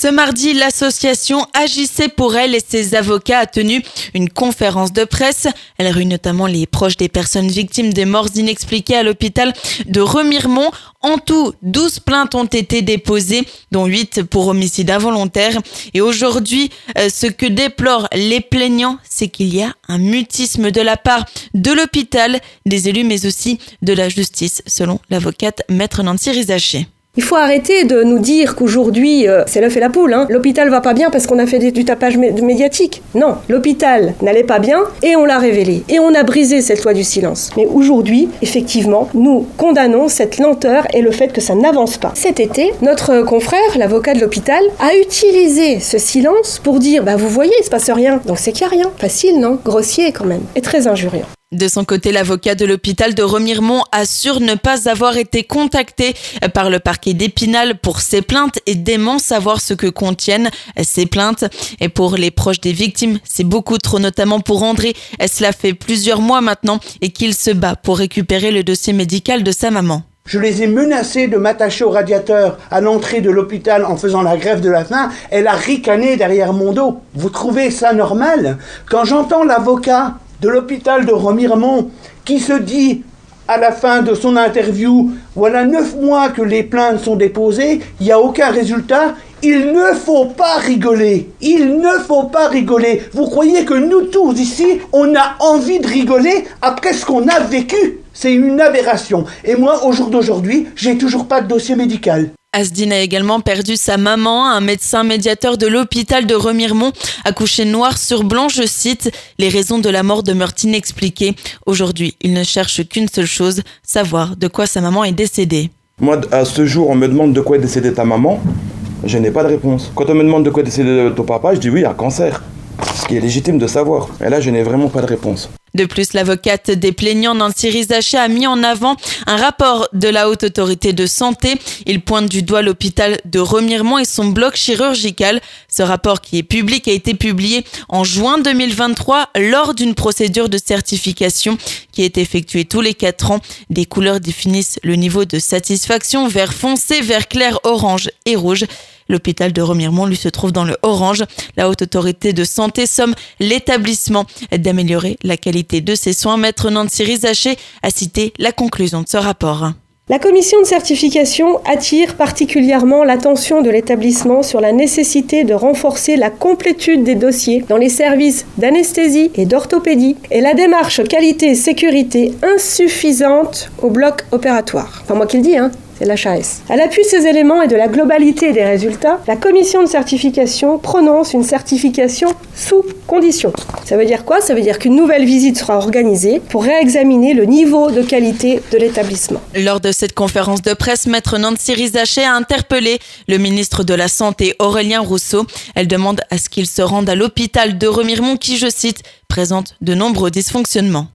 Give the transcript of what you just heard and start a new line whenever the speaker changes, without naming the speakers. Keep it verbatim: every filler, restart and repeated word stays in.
Ce mardi, l'association Agissez pour elle et ses avocats a tenu une conférence de presse. Elle réunit notamment les proches des personnes victimes des morts inexpliquées à l'hôpital de Remiremont. En tout, douze plaintes ont été déposées, dont huit pour homicide involontaire. Et aujourd'hui, ce que déplorent les plaignants, c'est qu'il y a un mutisme de la part de l'hôpital, des élus, mais aussi de la justice, selon l'avocate Maître Nancy Rizaché.
Il faut arrêter de nous dire qu'aujourd'hui, euh, c'est l'œuf et la poule. Hein. L'hôpital va pas bien parce qu'on a fait des, du tapage mé- médiatique. Non, l'hôpital n'allait pas bien et on l'a révélé. Et on a brisé cette loi du silence. Mais aujourd'hui, effectivement, nous condamnons cette lenteur et le fait que ça n'avance pas. Cet été, notre confrère, l'avocat de l'hôpital, a utilisé ce silence pour dire « bah vous voyez, il se passe rien ». Donc c'est qu'il n'y a rien. Facile, non ? Grossier quand même. Et très injurieux.
De son côté, l'avocat de l'hôpital de Remiremont assure ne pas avoir été contacté par le parquet d'Épinal pour ces plaintes et dément savoir ce que contiennent ces plaintes. Et pour les proches des victimes, c'est beaucoup trop, notamment pour André. Cela fait plusieurs mois maintenant et qu'il se bat pour récupérer le dossier médical de sa maman.
Je les ai menacés de m'attacher au radiateur à l'entrée de l'hôpital en faisant la grève de la faim. Elle a ricané derrière mon dos. Vous trouvez ça normal ? Quand j'entends l'avocat de l'hôpital de Remiremont qui se dit à la fin de son interview « Voilà neuf mois que les plaintes sont déposées, il n'y a aucun résultat », il ne faut pas rigoler. Il ne faut pas rigoler. Vous croyez que nous tous ici, on a envie de rigoler après ce qu'on a vécu ? C'est une aberration. Et moi, au jour d'aujourd'hui, j'ai toujours pas de dossier médical.
Asdine a également perdu sa maman. Un médecin médiateur de l'hôpital de Remiremont a couché noir sur blanc, je cite, « Les raisons de la mort demeurent inexpliquées. Aujourd'hui, il ne cherche qu'une seule chose, savoir de quoi sa maman est décédée. »
Moi, à ce jour, on me demande de quoi est décédée ta maman. Je n'ai pas de réponse. Quand on me demande de quoi est décédé ton papa, je dis oui, un cancer. Ce qui est légitime de savoir. Et là, je n'ai vraiment pas de réponse.
De plus, l'avocate des plaignants Nancy Rizaché a mis en avant un rapport de la Haute Autorité de Santé. Il pointe du doigt l'hôpital de Remiremont et son bloc chirurgical. Ce rapport, qui est public, a été publié en juin deux mille vingt-trois lors d'une procédure de certification qui est effectuée tous les quatre ans. Des couleurs définissent le niveau de satisfaction: vert foncé, vert clair, orange et rouge. L'hôpital de Remiremont, lui, se trouve dans le orange. La Haute Autorité de Santé somme l'établissement d'améliorer la qualité de ses soins. Maître Nancy Rizaché a cité la conclusion de ce rapport.
La commission de certification attire particulièrement l'attention de l'établissement sur la nécessité de renforcer la complétude des dossiers dans les services d'anesthésie et d'orthopédie et la démarche qualité et sécurité insuffisante au bloc opératoire. Enfin, moi qui le dis, hein. C'est l'H A S. À l'appui de ces éléments et de la globalité des résultats, la commission de certification prononce une certification sous condition. Ça veut dire quoi ? Ça veut dire qu'une nouvelle visite sera organisée pour réexaminer le niveau de qualité de l'établissement.
Lors de cette conférence de presse, Maître Nancy Rizaché a interpellé le ministre de la Santé, Aurélien Rousseau. Elle demande à ce qu'il se rende à l'hôpital de Remiremont qui, je cite, présente de nombreux dysfonctionnements.